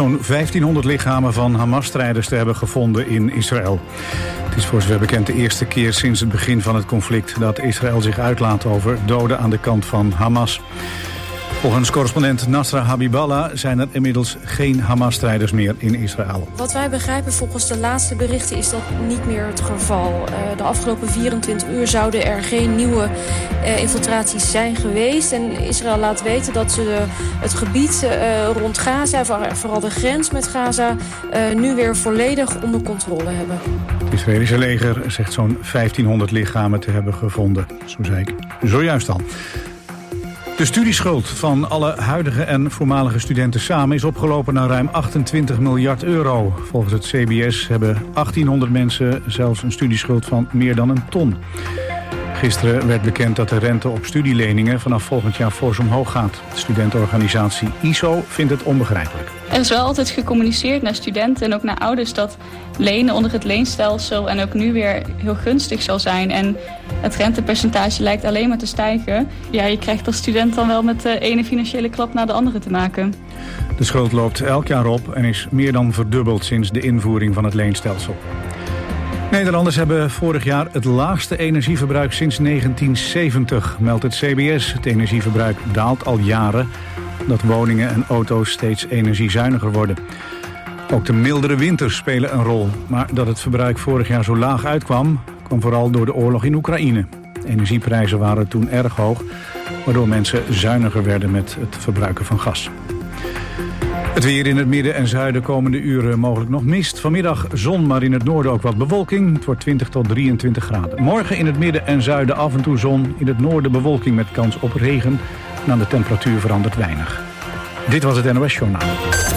zo'n 1500 lichamen van Hamas-strijders te hebben gevonden in Israël. Het is voor zover bekend de eerste keer sinds het begin van het conflict dat Israël zich uitlaat over doden aan de kant van Hamas. Volgens correspondent Nasra Habiballah zijn er inmiddels geen Hamas-strijders meer in Israël. Wat wij begrijpen volgens de laatste berichten is dat niet meer het geval. De afgelopen 24 uur zouden er geen nieuwe infiltraties zijn geweest. En Israël laat weten dat ze het gebied rond Gaza, vooral de grens met Gaza, nu weer volledig onder controle hebben. Het Israëlische leger zegt zo'n 1500 lichamen te hebben gevonden. Zo zei ik zojuist al. De studieschuld van alle huidige en voormalige studenten samen is opgelopen naar ruim 28 miljard euro. Volgens het CBS hebben 1800 mensen zelfs een studieschuld van meer dan een ton. Gisteren werd bekend dat de rente op studieleningen vanaf volgend jaar fors omhoog gaat. De studentenorganisatie ISO vindt het onbegrijpelijk. Er is wel altijd gecommuniceerd naar studenten en ook naar ouders dat lenen onder het leenstelsel en ook nu weer heel gunstig zal zijn. En het rentepercentage lijkt alleen maar te stijgen. Ja, je krijgt als student dan wel met de ene financiële klap naar de andere te maken. De schuld loopt elk jaar op en is meer dan verdubbeld sinds de invoering van het leenstelsel. Nederlanders hebben vorig jaar het laagste energieverbruik sinds 1970, meldt het CBS. Het energieverbruik daalt al jaren, omdat woningen en auto's steeds energiezuiniger worden. Ook de mildere winters spelen een rol. Maar dat het verbruik vorig jaar zo laag uitkwam, kwam vooral door de oorlog in Oekraïne. De energieprijzen waren toen erg hoog, waardoor mensen zuiniger werden met het verbruiken van gas. Het weer in het midden en zuiden komende uren mogelijk nog mist. Vanmiddag zon, maar in het noorden ook wat bewolking. Het wordt 20 tot 23 graden. Morgen in het midden en zuiden af en toe zon. In het noorden bewolking met kans op regen. En aan de temperatuur verandert weinig. Dit was het NOS Journaal.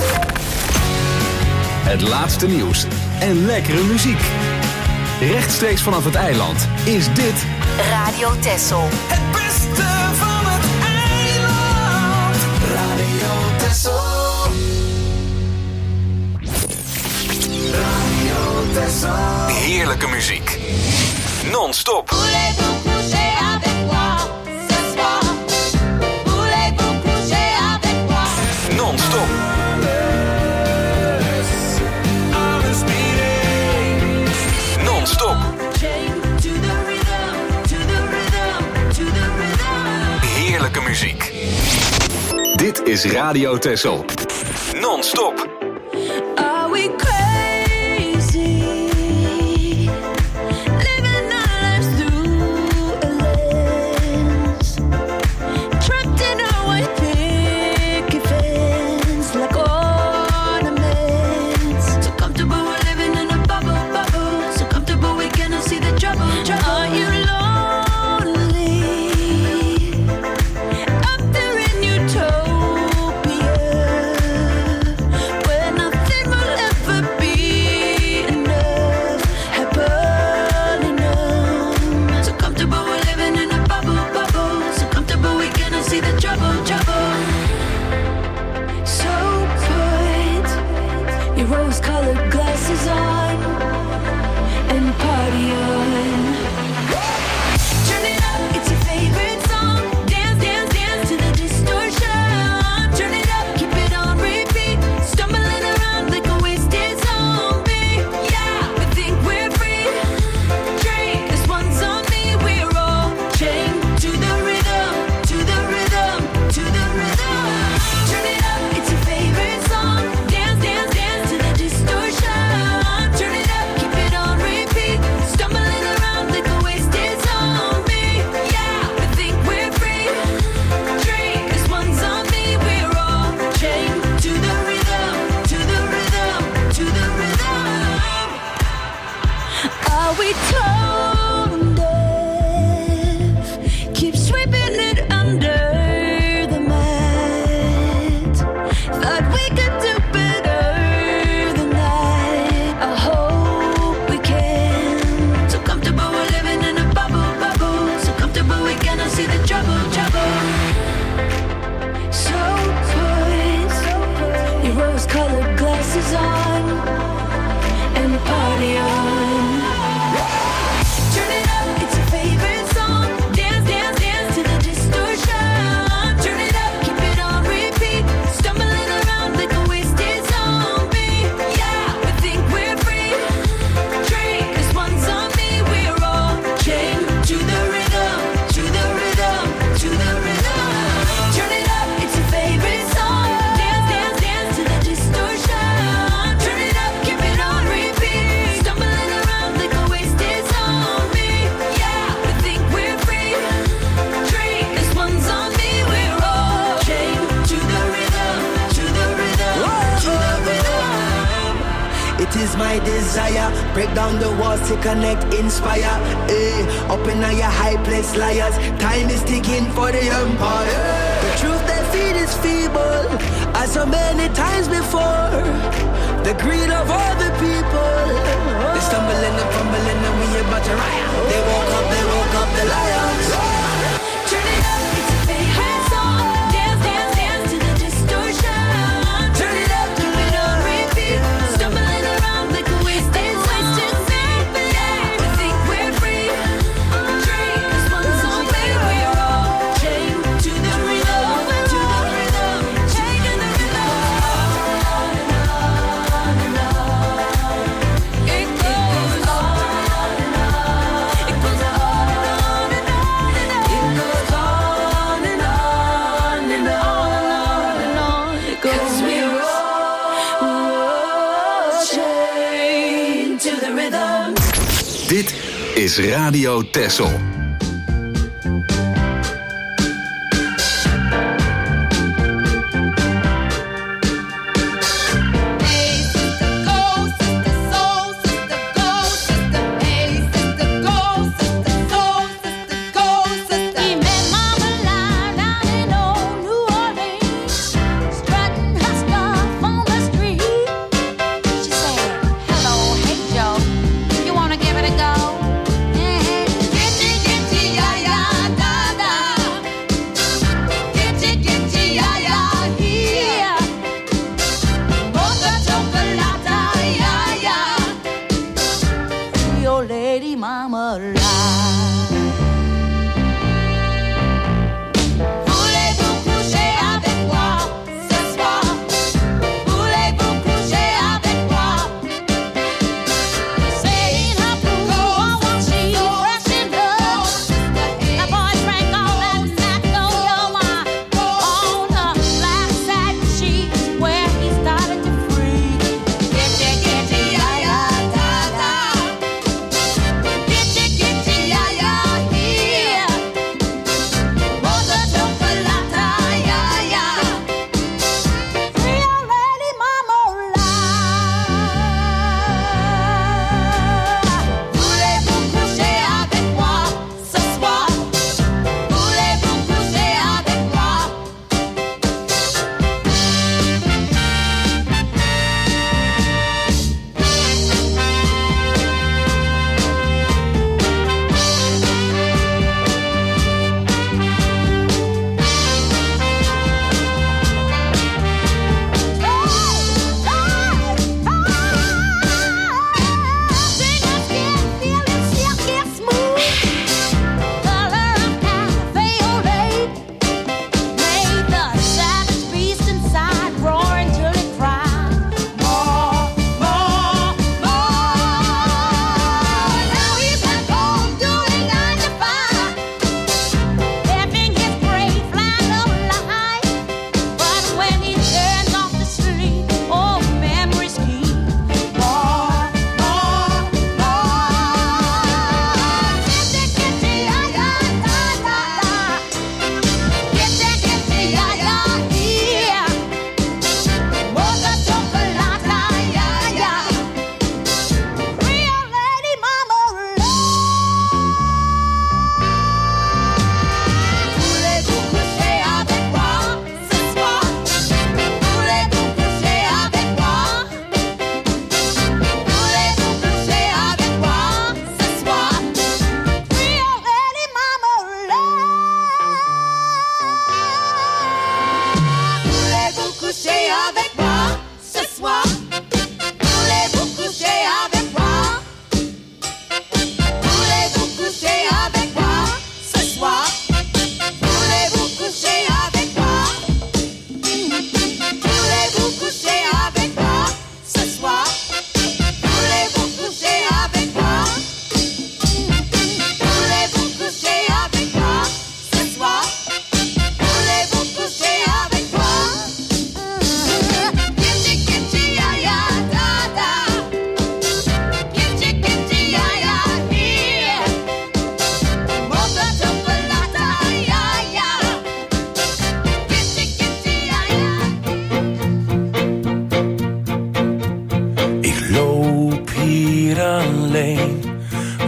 Het laatste nieuws en lekkere muziek. Rechtstreeks vanaf het eiland is dit Radio Texel. Het beste van het eiland. Radio Texel. Heerlijke muziek. Non-stop. Non-stop. Non-stop. Heerlijke muziek. Dit is Radio Texel. Non-stop. Stumbling it is my desire. Break down the walls to connect, inspire. Up in your high place, liars. Time is ticking for the empire. The truth they feed is feeble, as so many times before. The greed of all the people. They stumbling and fumbling and we about to riot. They woke up the lions. Turn it up, it's a favorite song. Dance, dance, dance to the distortion. Turn it up, keep it on repeat. Stumbling around like a wasted scene. We think we're free. Dream is one song where we're all chained to the rhythm, to the rhythm, chained to the rhythm. On and on and on. It goes on and on. It goes on and on and on and on. It goes on and on and on and on. It goes. 'Cause we're all chained to the rhythm. Dit is Radio Texel. Hello, hey Joe, you wanna give it a go? Get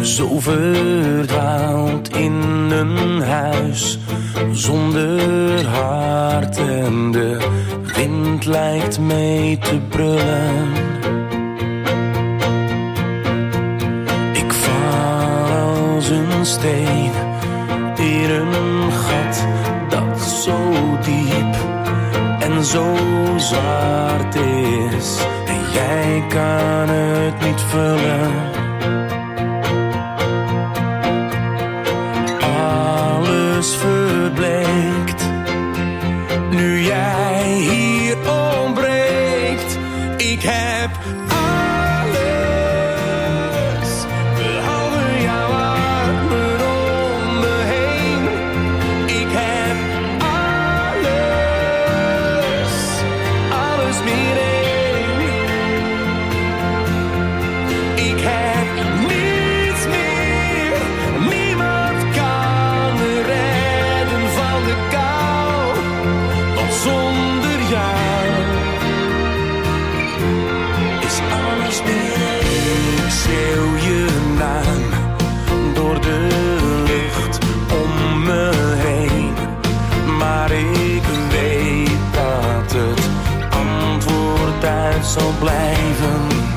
Zo verdwaald in een huis zonder hart en de wind lijkt mee te brullen. Ik val als een steen in een gat dat zo diep en zo zwart is en jij kan het niet vullen. Verbleekt, nu jij hier ontbreekt. Ik heb alles, behalve jouw armen om me heen. Ik heb alles, alles meer één. Ik heb niets meer, niemand kan me redden van de kou, want zonder jou is alles meer. Ik schreeuw je naam door de lucht om me heen, maar ik weet dat het antwoord uit zal blijven.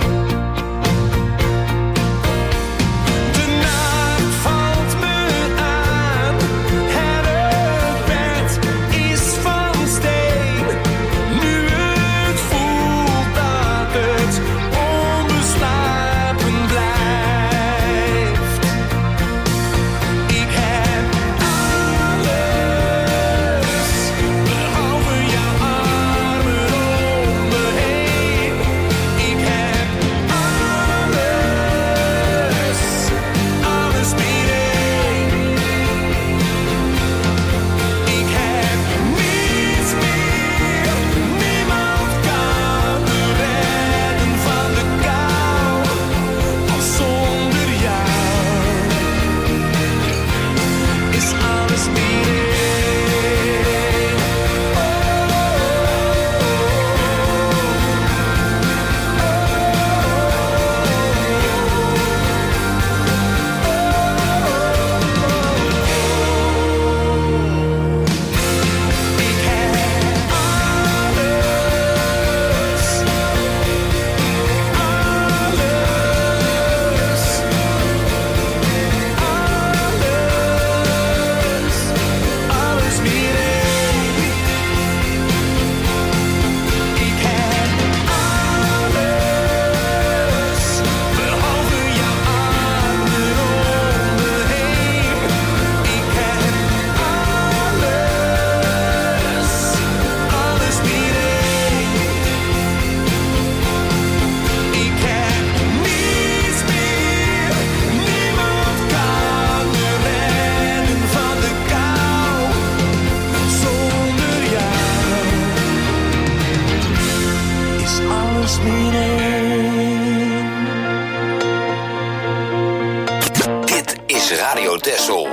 Dit is Radio Texel.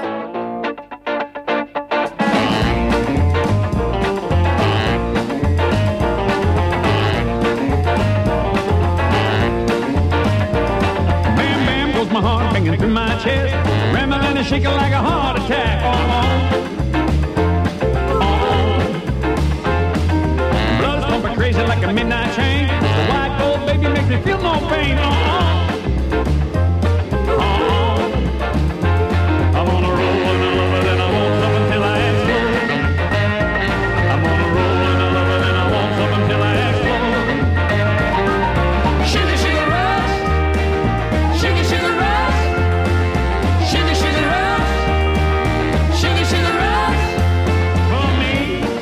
My heart banging through my chest, rambling and shaking like a heart attack. Blood's pumping crazy like a midnight train. The white gold baby makes me feel no pain. I'm on a roll and I love it and I won't stop until I explode. I'm on a roll and I love it and I won't stop until I explode. Sugar, sugar rush, sugar, sugar rush, sugar, sugar rush, sugar, sugar rush. For me,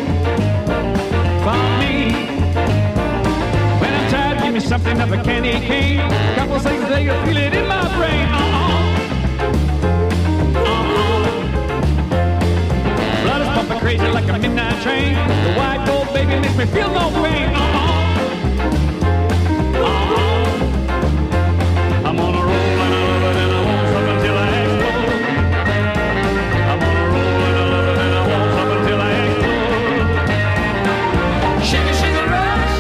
when I'm tired, give me something of a candy cane. Couple things they can feel it in my brain. Blood is pumping crazy like a midnight train. The white gold baby makes me feel no pain. I'm on a roll and I love it and I won't stop until I explode. I'm on a roll and I love it and I won't stop until I explode. Sugar, sugar rush,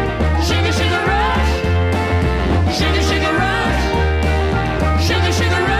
sugar, sugar rush, sugar, sugar rush, sugar, sugar rush.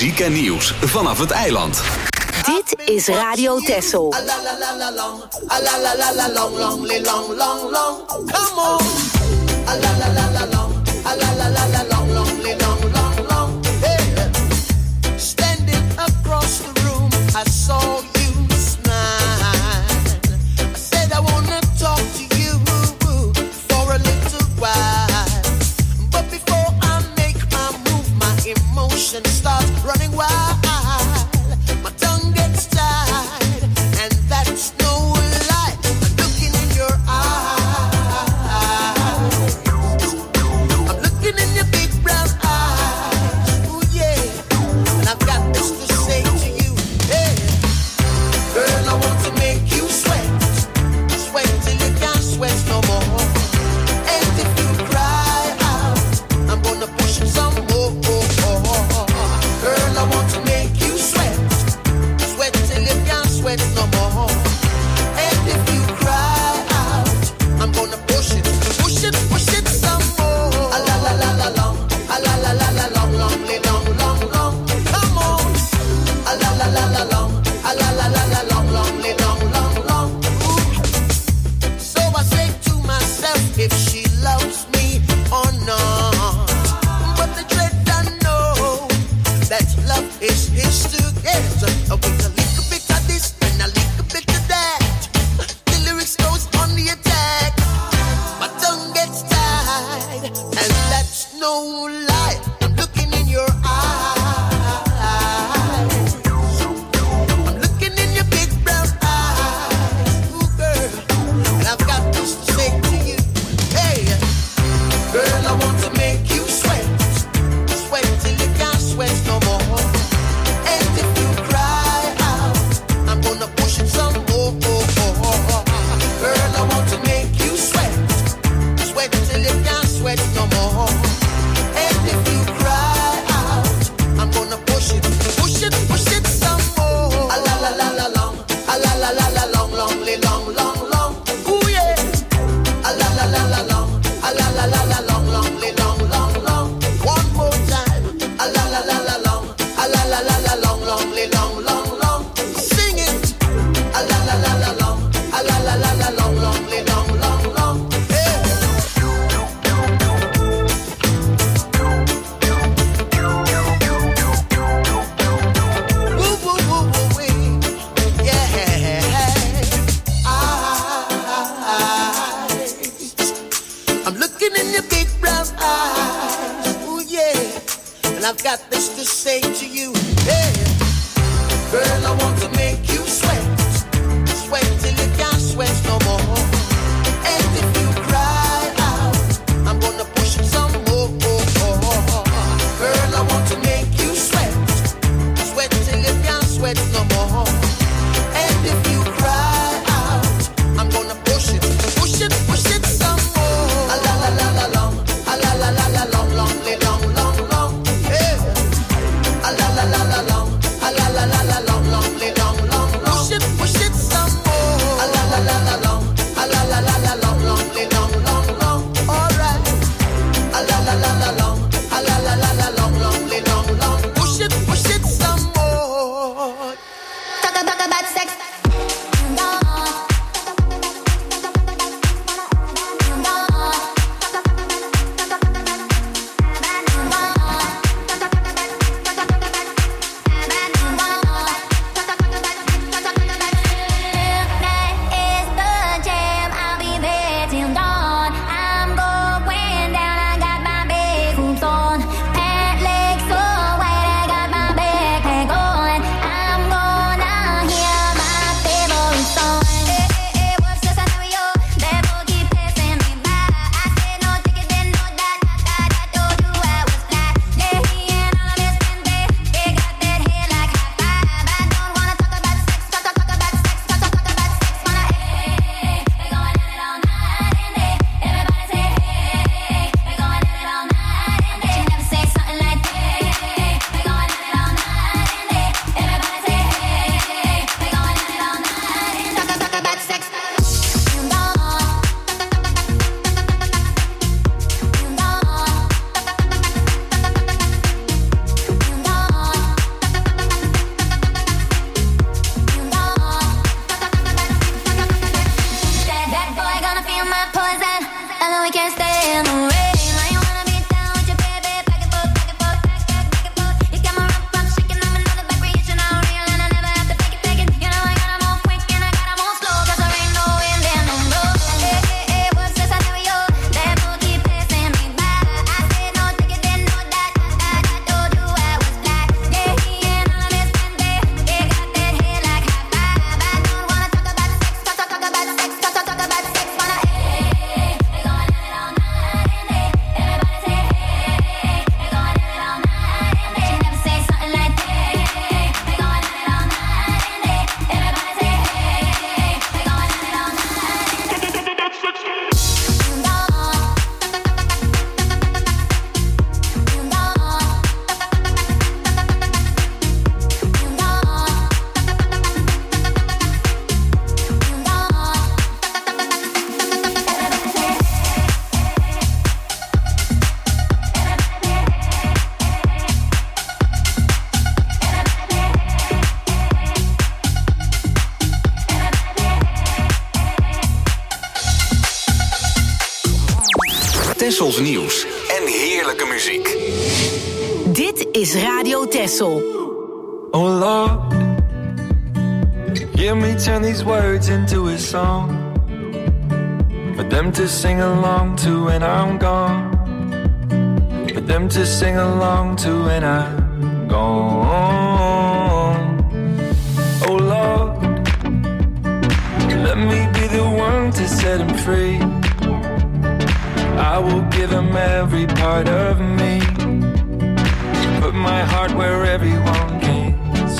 muziek en nieuws vanaf het eiland. Dit is Radio Texel. Come on. Hey. Standing across the room, I saw you smile. I said I wanna talk to you for a little while. But before I make my move, my emotions start running wild. My tongue gets tied, and that's no lie. I'm looking in your eyes. I'm looking in your big brown eyes. Ooh, yeah. And I've got this to say to you. Hey. Girl, I want to make you sweat. Sweat till you can't sweat no more. And if you cry out, I'm gonna push it some more. Girl, I want to make you sweat. Sweat till you can't sweat no more. And if you cry out, I'm gonna push it some more. A la la la la long, a la la la la long, long. Come on. A la la la la long, a la la la la long, long. Ooh. So I say to myself, if she loves me or not. But the dread I know that love is his to get. With a little bit of this and a little bit of that, the lyrics goes on the attack. My tongue gets tied, and that's no lie. I'm looking in your eyes. I'm looking in your big brown eyes. Ooh, girl, and I've got this to say to you. Hey, girl, I want to make you sweat. Sweat till you can't sweat no more. And if you cry out, I'm gonna push it some more. Girl, I want to make you sweat. Sweat till you can't sweat no more. And if you cry out, I'm gonna push it some more. A la la la la long, a la la la la long. Ooh yeah. A la la la la long, a la la la la long. One more time. A la la la la long, a la la la la long. Sing it. A la la la la long, a la la la la long. Hey. Woo, woo, woo, woo, wee. Yeah. I'm looking in your big brown eyes. Ooh, yeah. And I've got this to say to you. Yeah. Girl, I want to make you sweat. Sweat till you can't sweat no more. And if you cry out, I'm gonna push it some more. Girl, I want to make you sweat. Sweat till you can't sweat no more. And if you cry out, I'm gonna push it some more. A la la la la long, a la la la la long. Yeah. A la la la la long, a la la la la long. Tessels nieuws en heerlijke muziek. Dit is Radio Tessel. Oh Lord, hear me turn these words into a song for them to sing along to when I'm gone. For them to sing along to when I'm gone. Oh Lord, let me be the one to set him free. I will give him every part of me. Put my heart where everyone can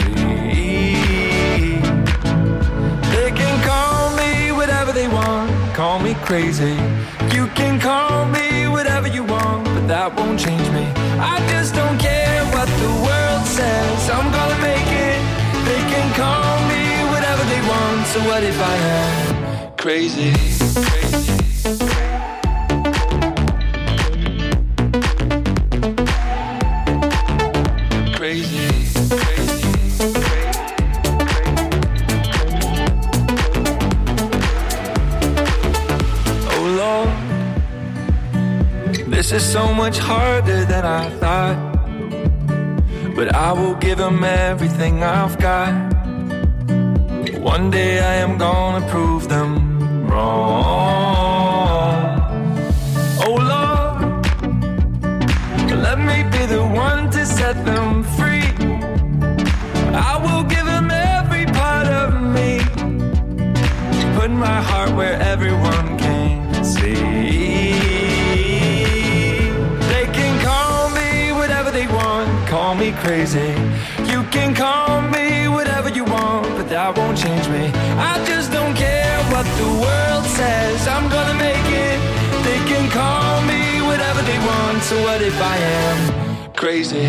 see. They can call me whatever they want. Call me crazy. You can call me whatever you want, but that won't change me. I just don't care what the world says. I'm gonna make it. They can call me whatever they want. So what if I am crazy? This is so much harder than I thought, but I will give him everything I've got. One day I am gonna prove them wrong. Oh Lord, let me be the one to set them free. I will give him every part of me. Put my heart where everyone can see. Call me crazy. You can call me whatever you want, but that won't change me. I just don't care what the world says. I'm gonna make it. They can call me whatever they want. So what if I am crazy?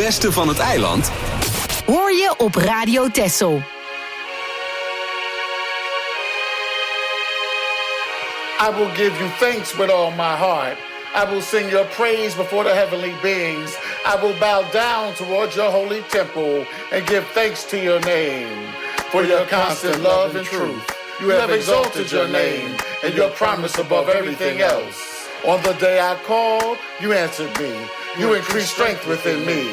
beste van het eiland? Hoor je op Radio Texel. I will give you thanks with all my heart. I will sing your praise before the heavenly beings. I will bow down towards your holy temple and give thanks to your name. For your constant love and truth, you have exalted your name and your promise above everything else. On the day I called, you answered me. You increased strength within me.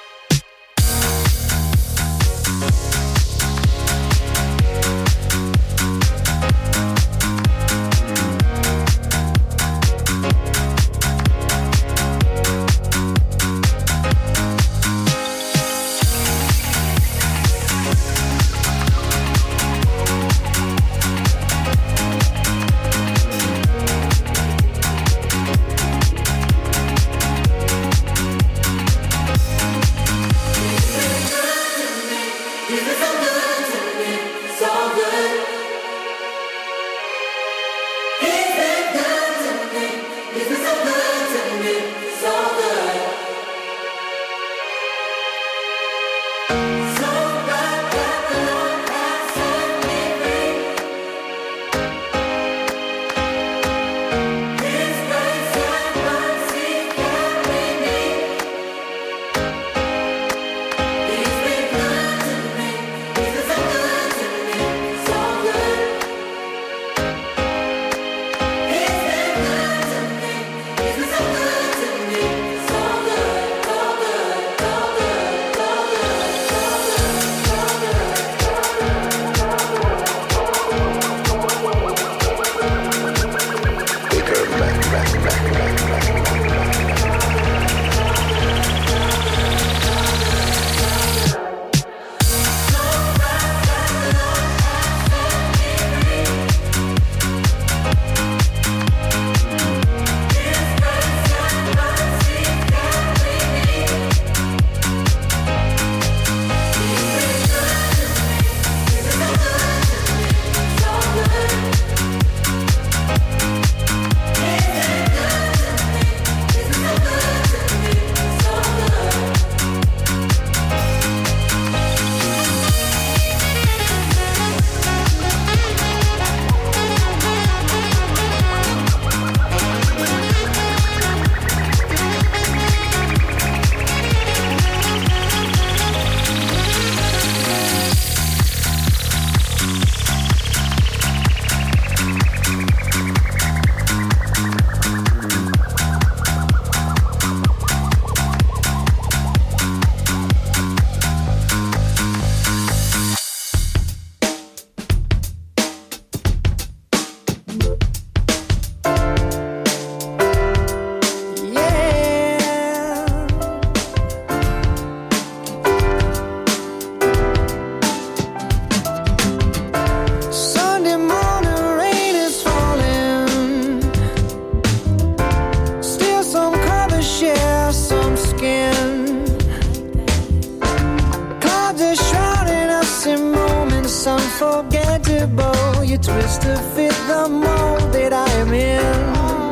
unforgettable. You twist to fit the mold that I am in.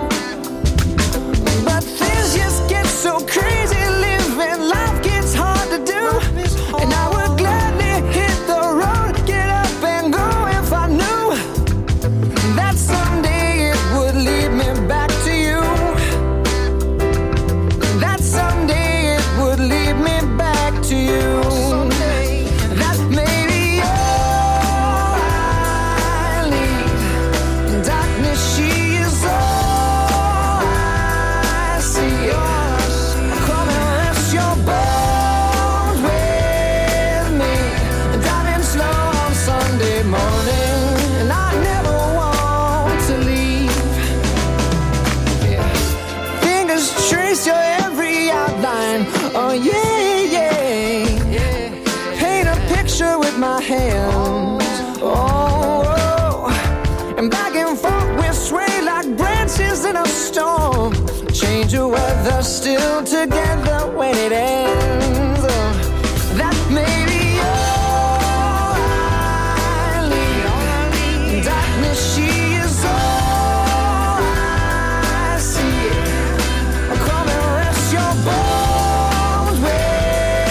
But things just get so crazy. Living life gets hard to do. And I would gladly hit the road, get up and go if I knew that someday it would lead me back to you. That someday it would lead me back to you. That maybe all I need. Darkness, she is all I see. Come and rest your bones with me. Driving slow on Sunday morning, and I never want to leave. Fingers trace your every outline. Oh yeah, yeah. Paint a picture with my hands. Oh, and back and forth we sway like branches in a storm. Change your weather, still together when it ends. Oh, that may be all I need. Darkness, she is all I see. Come and rest your bones with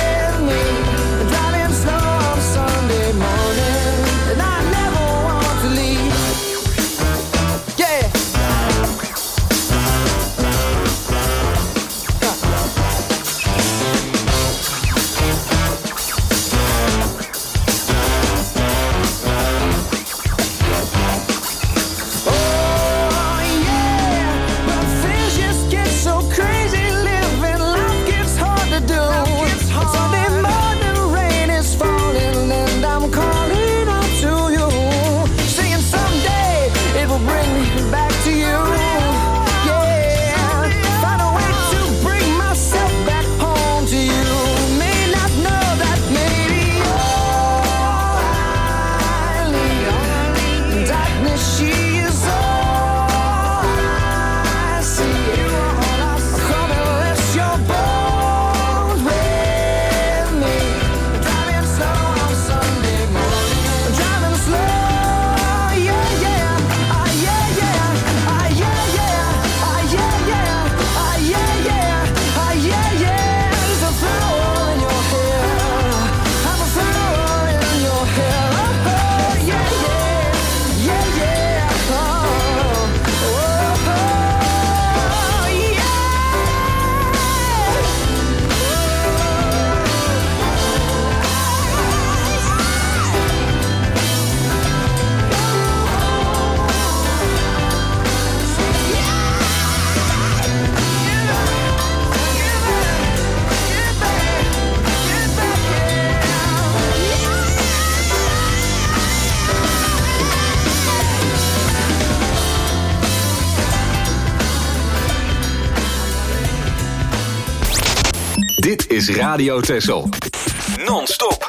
is Radio Texel. Non-stop.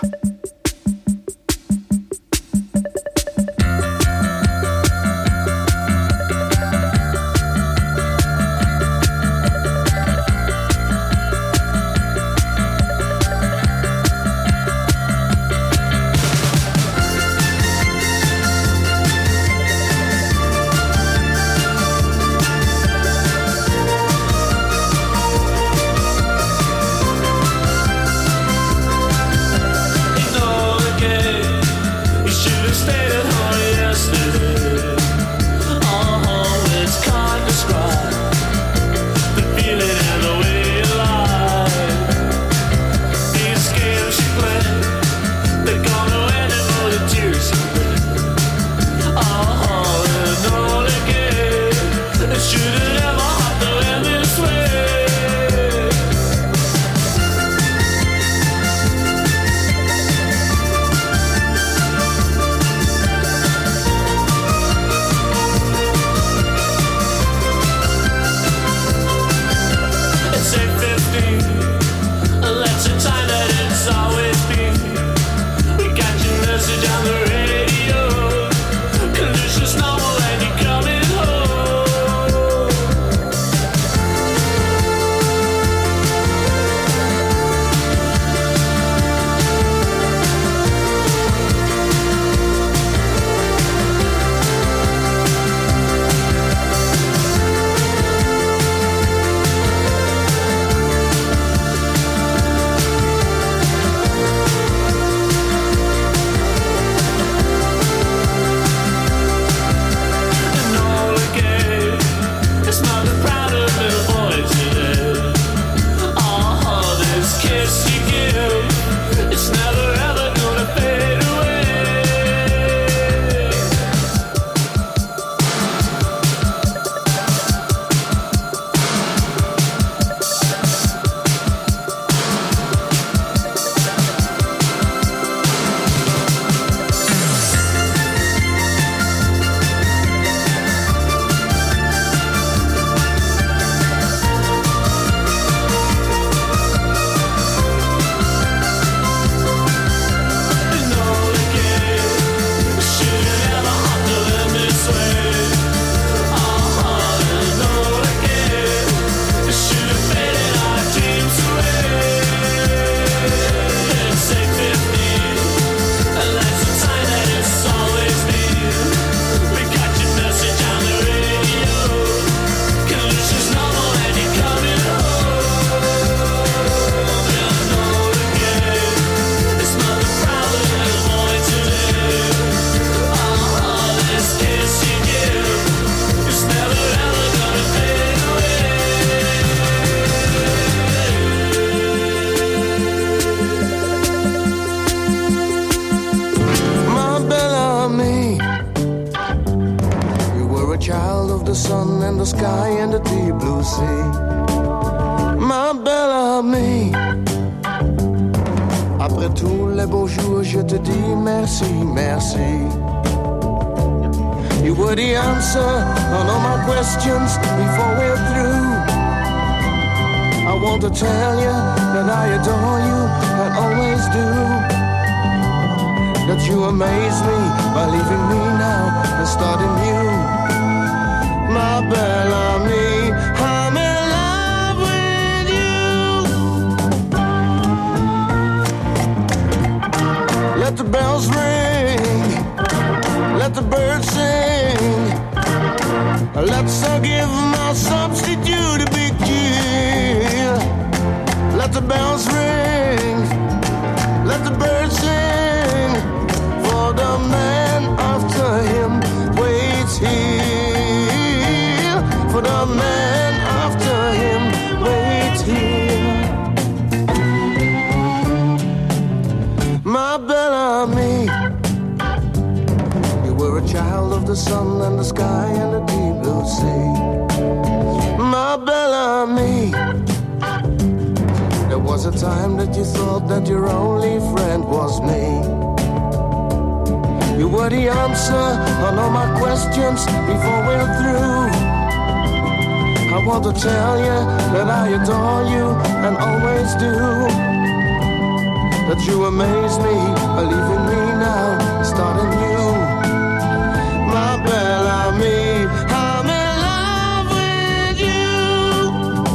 I want to tell you that I adore you and always do. That you amaze me, leaving me now, starting new. My Bellamy, I'm in love with you.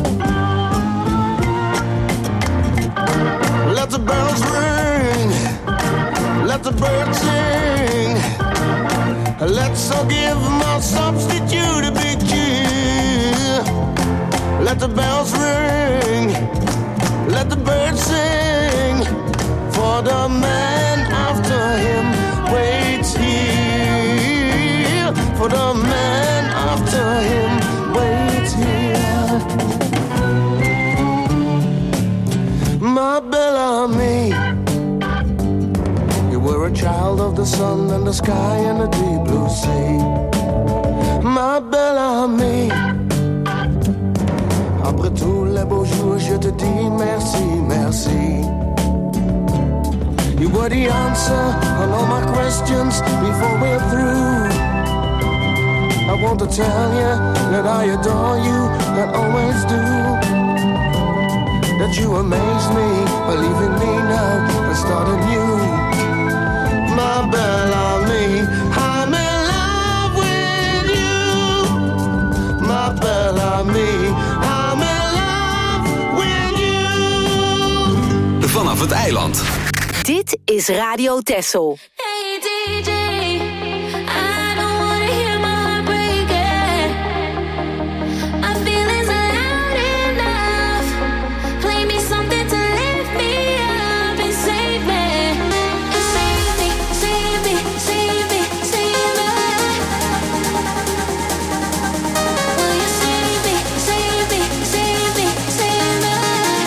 Let the bells ring, let the birds sing. Let's all give my substitute a big cheer. Let the bells ring, let the birds sing. For the man after him waits here. For the man after him waits here. My Bellamy, you were a child of the sun and the sky and the deep blue sea. Ma Bellamy, après tous les beaux jours, je te dis merci, merci. You were the answer on all my questions before we're through. I want to tell you that I adore you and always do. That you amaze me, leaving me now and starting new. My Bellamy, I'm in love with you. My Bellamy, I'm in love with you. Vanaf het eiland. Dit is Radio Texel. Hey DJ, I don't wanna hear my heart breaking. My feelings are loud enough. Play me something to lift me up and save me. And save me, save me, save me, save me. Will you save me, save me, save me, save me?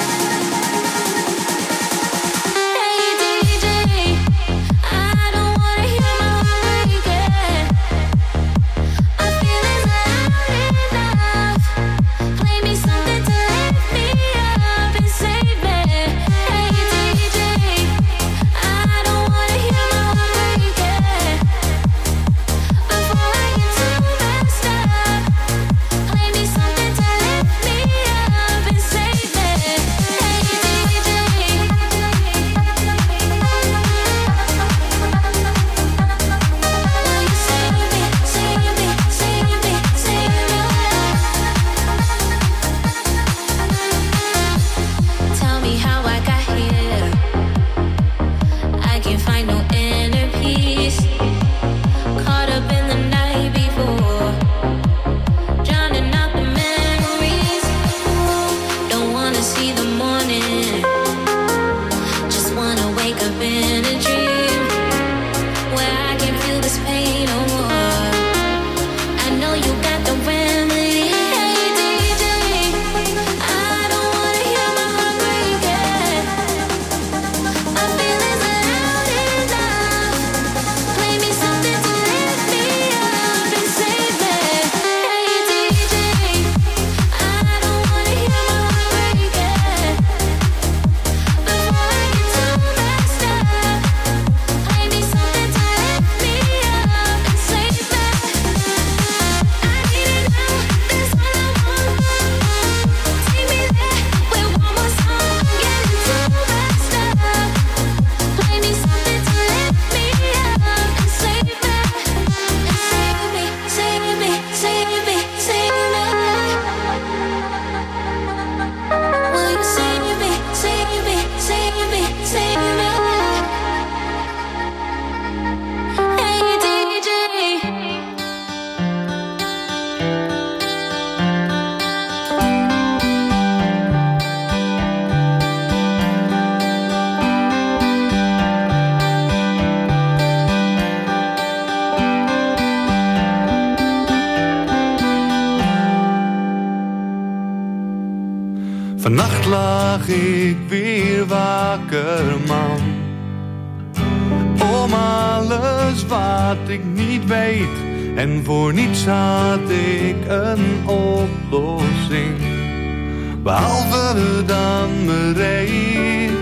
Hey DJ, I don't wanna hear my heart breaking. My feelings are loud enough. Play me something to lift me up and save me. Hey DJ, I don't wanna hear my heart breaking. Before I get too messed up, play me something to lift me up and save me. Hey DJ. Will you save me, save me, save me, save me? Tell me how I got here. I can't find no inner peace. Caught up in the night before, drowning out the memories. Don't wanna see the morning. Just wanna wake up in a dream where I can feel this pain no more. I know you got the remedy. Hey DJ, I don't wanna hear my heart breaking. My feelings are loud enough. Play me something to lift me up and save me. Hey DJ, I don't wanna hear my heart breaking. Before I get too messed up, play me something to lift me up and save me. I need it now, that's all I want. Take me there with one more song, getting too messed up. Play me something to lift me up and save me. And save me, save me, save me, save me. Will you save me, save me, save me, save me? Hey DJ. Vannacht lag ik weer wakker, man. Om alles wat ik niet weet. En voor niets had ik een oplossing. Behalve dan bereid.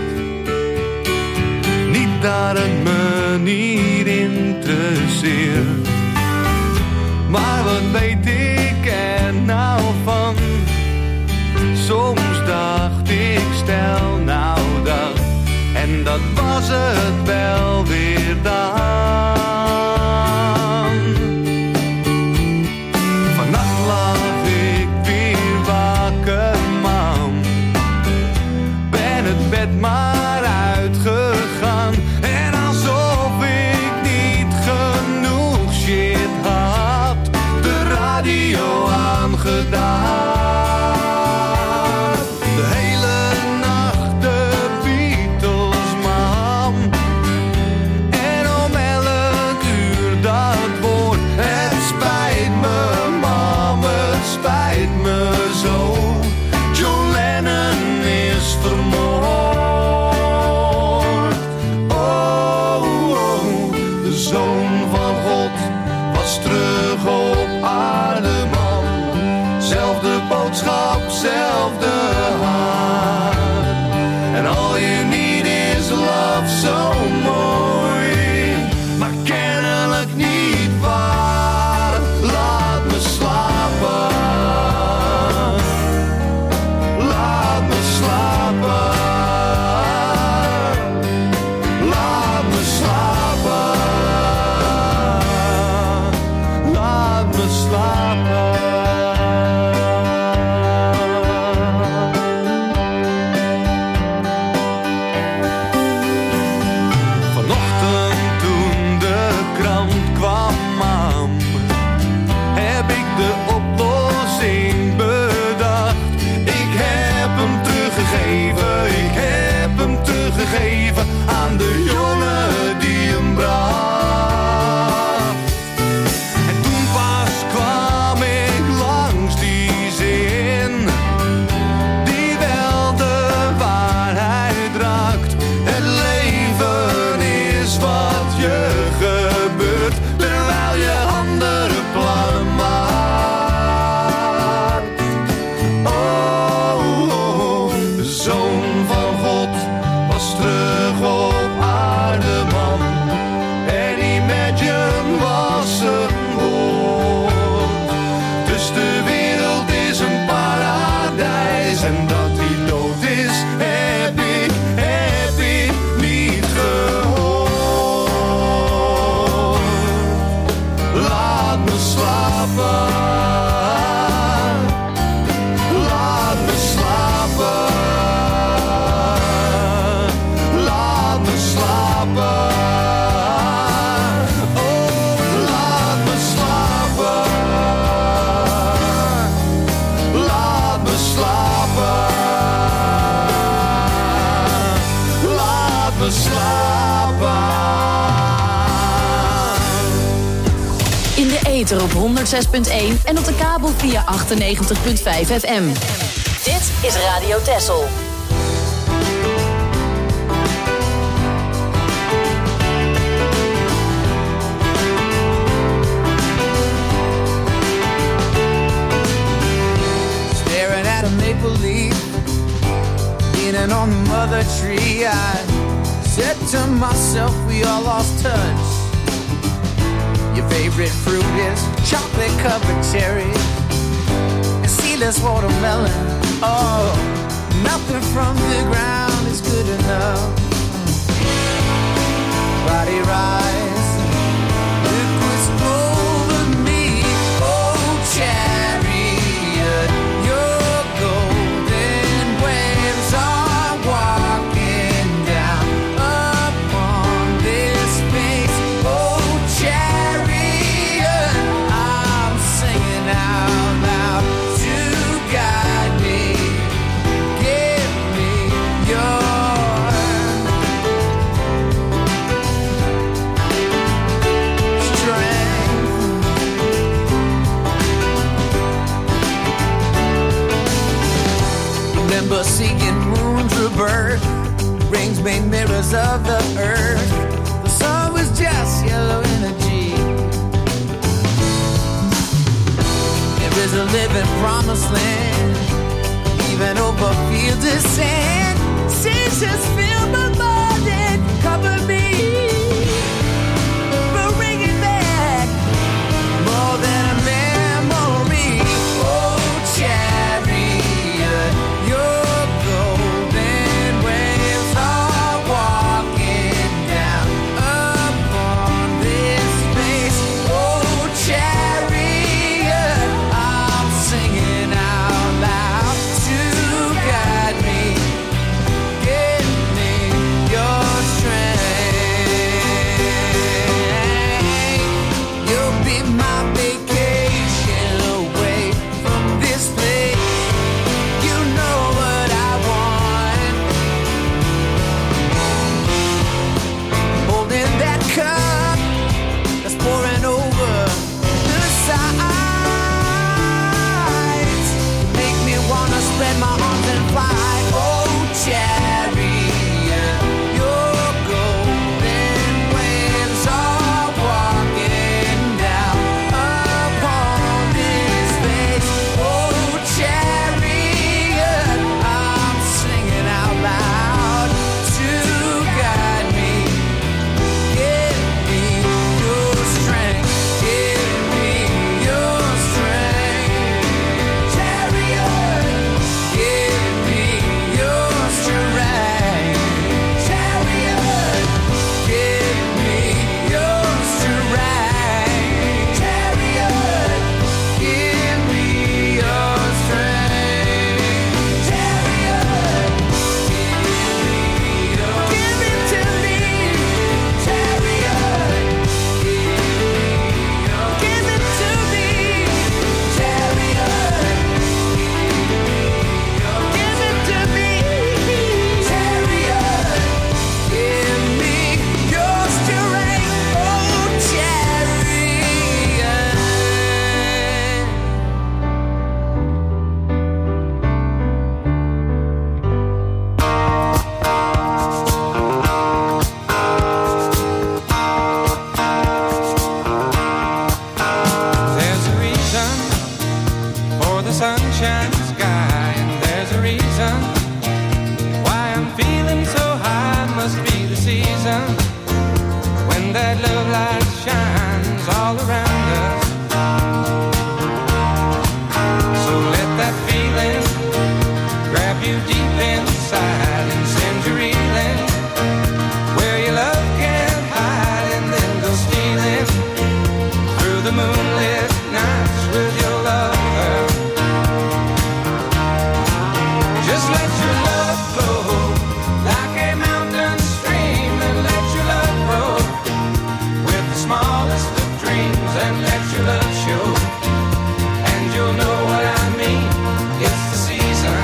Niet dat het me niet interesseert. Maar wat weet ik er nou van? Soms dacht ik stel nou dat, en dat was het wel weer dan. Vannacht lag ik weer wakker, mam. Ben het bed maar uitgegaan. En alsof ik niet genoeg shit had, de radio aangedaan. De hele nacht de Beatles, mam. En om 11 uur dat woord. Het spijt me, mam, het spijt me zo. John Lennon is vermoord. Oh, oh, de Zoon van God was terug op aarde, man. Zelfde boodschap, zelfde hart. En all you need is love, zo mooi. Maar kennelijk niet waar. Laat me slapen. Laat me slapen. Laat me slapen. Laat me slapen. Vanochtend toen de krant kwam, mam, heb ik de oplossing bedacht. Ik heb hem teruggegeven aan de jongen die hem bracht. En toen pas kwam ik langs die zin, die wel de waarheid raakt. Het leven is wat je gebeurt, terwijl je andere plannen maakt. Oh, oh, de Zoon van God was terug op aarde, man. En Imagine was een woord. Dus de wereld is een paradijs. En dat hij dood is, heb ik niet gehoord. Laat me slapen. Laat me slapen. Laat me slapen. Oh, laat me slapen. Laat me slapen. Laat me slapen. In de ether op 106.1 en op de kabel via 98.5 FM. Dit is Radio Texel. Staring at a maple leaf, leaning on the mother tree. I said to myself, we all lost touch. Your favorite fruit is chocolate covered cherries and seedless watermelon. Oh, nothing from the ground is good enough. Body rise, liquids over me. Oh, chariot, your golden waves are walking down upon this space. Oh, chariot, I'm singing out loud to guide me. Give me your remember seeing moons rebirth, rings made mirrors of the earth. The sun was just yellow energy. There is a living promised land, even over fields of sand. Seasons fill my mind and cover me. We're bringing back more than a memory. Oh, chariot, all around us. So let that feeling grab you deep inside and send you reeling where your love can't hide, and then go stealing through the moonlit nights with your lover. Just let your love flow like a mountain stream, and let your love grow with the smallest of dreams, and let your love show, and you'll know what I mean. It's the season.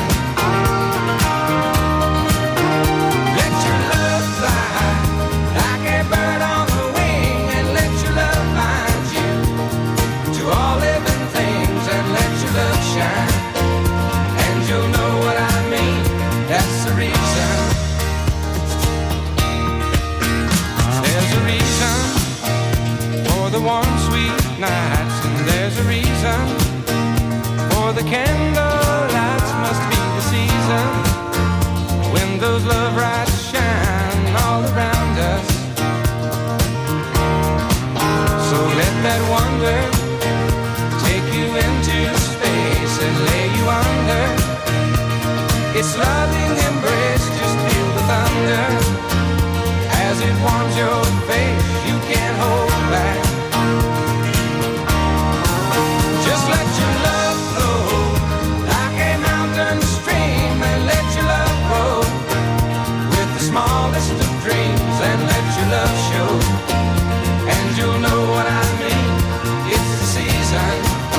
Let your love fly like a bird on the wing, and let your love bind you to all living things, and let your love shine, and you'll know what I mean. That's the reason. There's a reason for the warm, sweet nights, and there's a reason for the candle lights. Must be the season when those love lights shine all around us. So let that wonder take you into space and lay you under its loving embrace. Just feel the thunder as it warms your face. You can't hold back. Just let your love flow like a mountain stream, and let your love grow with the smallest of dreams, and let your love show, and you'll know what I mean. It's the season.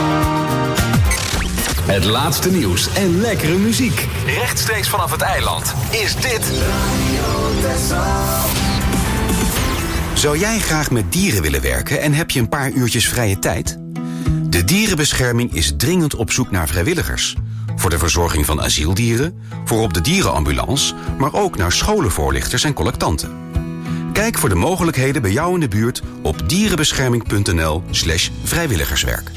Het laatste nieuws en lekkere muziek. Rechtstreeks vanaf het eiland is dit... Zou jij graag met dieren willen werken en heb je een paar uurtjes vrije tijd? De Dierenbescherming is dringend op zoek naar vrijwilligers. Voor de verzorging van asieldieren, voor op de dierenambulance, maar ook naar scholenvoorlichters en collectanten. Kijk voor de mogelijkheden bij jou in de buurt op dierenbescherming.nl/vrijwilligerswerk.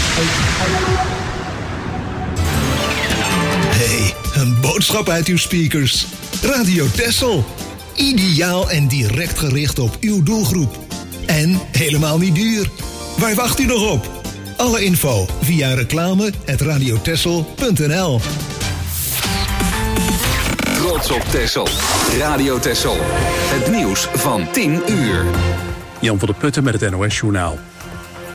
Hey, een boodschap uit uw speakers. Radio Texel. Ideaal en direct gericht op uw doelgroep. En helemaal niet duur. Waar wacht u nog op? Alle info via reclame@radiotexel.nl. Trots op Texel. Radio Texel. Het nieuws van 10 uur. Jan van der Putten met het NOS Journaal.